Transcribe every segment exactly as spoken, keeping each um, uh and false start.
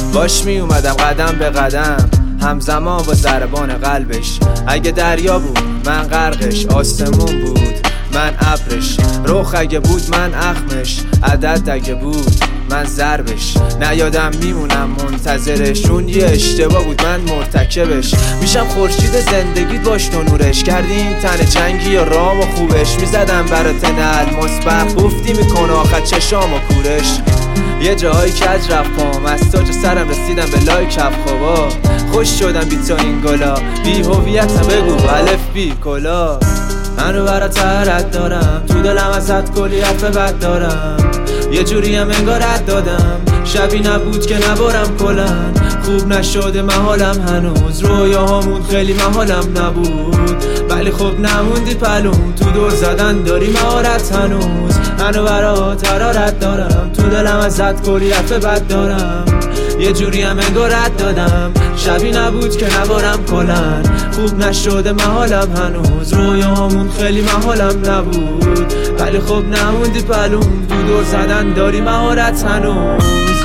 باش می اومدم قدم به قدم، همزمان با ضربان قلبش. اگه دریا بود من غرقش، آسمون بود من ابرش، رخ اگه بود من اخمش، عدد اگه بود من ضربش. نیادم میمونم منتظرش، اون یه اشتباه بود من مرتکبش. میشم خورشید زندگیت باش تو نورش، کردی این تن جنگی یا رام و خوبش. میزدم برات نه الماس برق، گفتی میکنه آخر چشام و کورش. یه جاهایی کج رفت پام، از تاج سرم رسیدم به لای کف خوابا. خوش شدم بی تو این گلا، بی هویتم بگو الف بی کلا. من رو برا ترد دارم، تو دلم ازت کلی حرف بد دارم. یه جوری هم انگار رد دادم، شبی نبود که نبارم کلن. خوب نشده محالم هنوز، رویاهامون خیلی محالم نبود. ولی خب نموندی پلون، تو دور زدن داری مهارت هنوز. منو برا ترارت دارم، تو دلم ازت کلی حرف بد دارم. یه جوری هم انگار رد دادم، شبی نبود که نبارم کلن. خوب نشده محالم هنوز، رویاهامون خیلی محالم نبود. ولی خب نموندی پلون، تو دور زدن داری مهارت هنوز.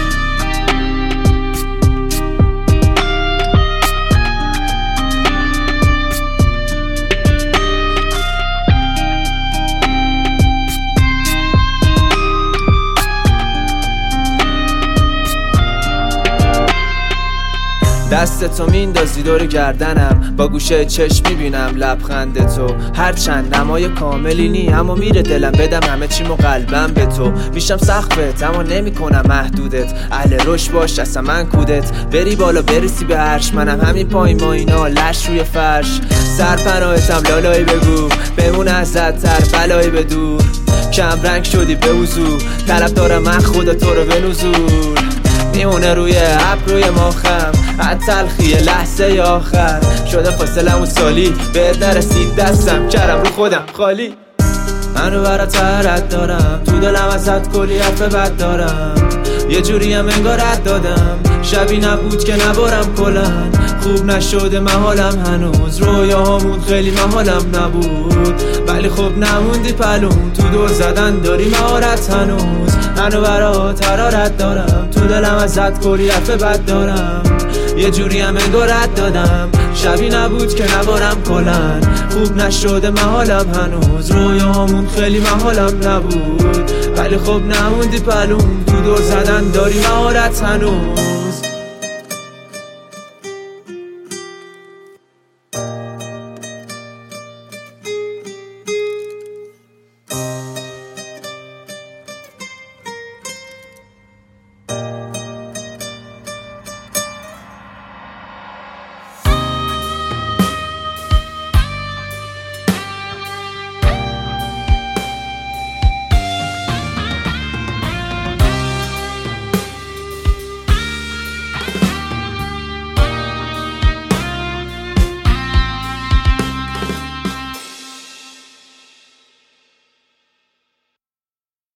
دست تو میندازی دور گردنم، با گوشه چشم میبینم لبخند تو. هرچند نمای کاملی نی، اما میره دلم بدم همه چیمو قلبم به تو. میشم سقفت اما نمیکنم محدودت، اهل روش باش اصلا من کودت. بری بالا برسی به عرش، منم همین پای ما اینا لش روی فرش. سرپناهتم لالایی بگو، بمون ازت تر بلایی بدور. کم رنگ شدی به وضوح، طلب دارم من خدا تو رو به نزول. میمونه روی ابروی ماخم از تلخی لحظه آخر. شده فاصلمون سالی، بهت نرسید دستم کردم رو خودم خالی. من رو برا ترد دارم، تو دلم ازت کلی حرف بد دارم. یه جوری هم انگار رد دادم، شبی نبود که نبارم کلن. خوب نشده محالم هنوز، رویاهامون خیلی محالم نبود. ولی خب نموندی پلون، تو دور زدن داری مهارت هنوز. منو برا ترارت دارم، تو دلم ازت کلی حرف بد دارم. یه جوری هم انگار رد دادم، شبی نبود که نبارم کلن. خوب نشده محالم هنوز، رویاهامون خیلی محالم نبود. ولی خب نموندی پلون، تو دور زدن داری مهارت هنوز.